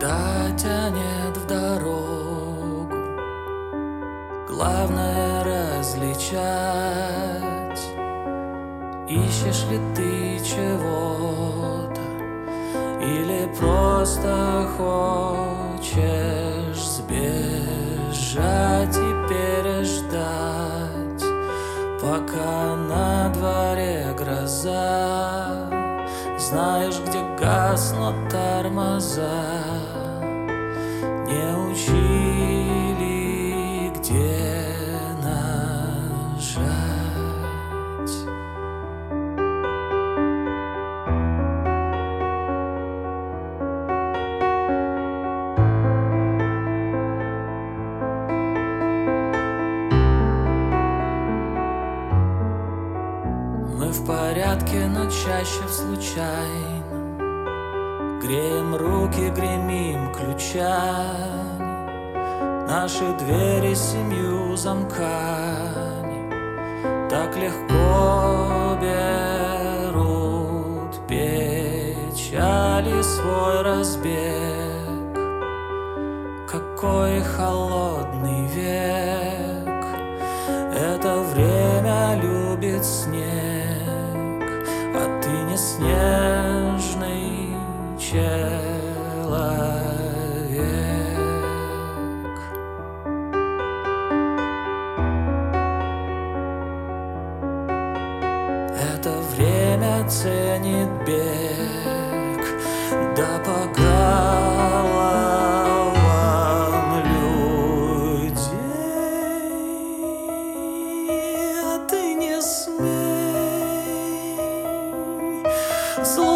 когда тянет в дорогу, главное различать, ищешь ли ты чего-то или просто хочешь сбежать и переждать, пока на дворе гроза. Знаешь, где гаснут тормоза, не учили, где нажать. Мы в порядке, но чаще в случайном. Греем руки, гремим ключами, наши двери семью замками так легко берут печали свой разбег. Какой холодный век, это время любит снег, а ты не снежный человек. Это время ценит бег, да по головам людей, а ты не смей.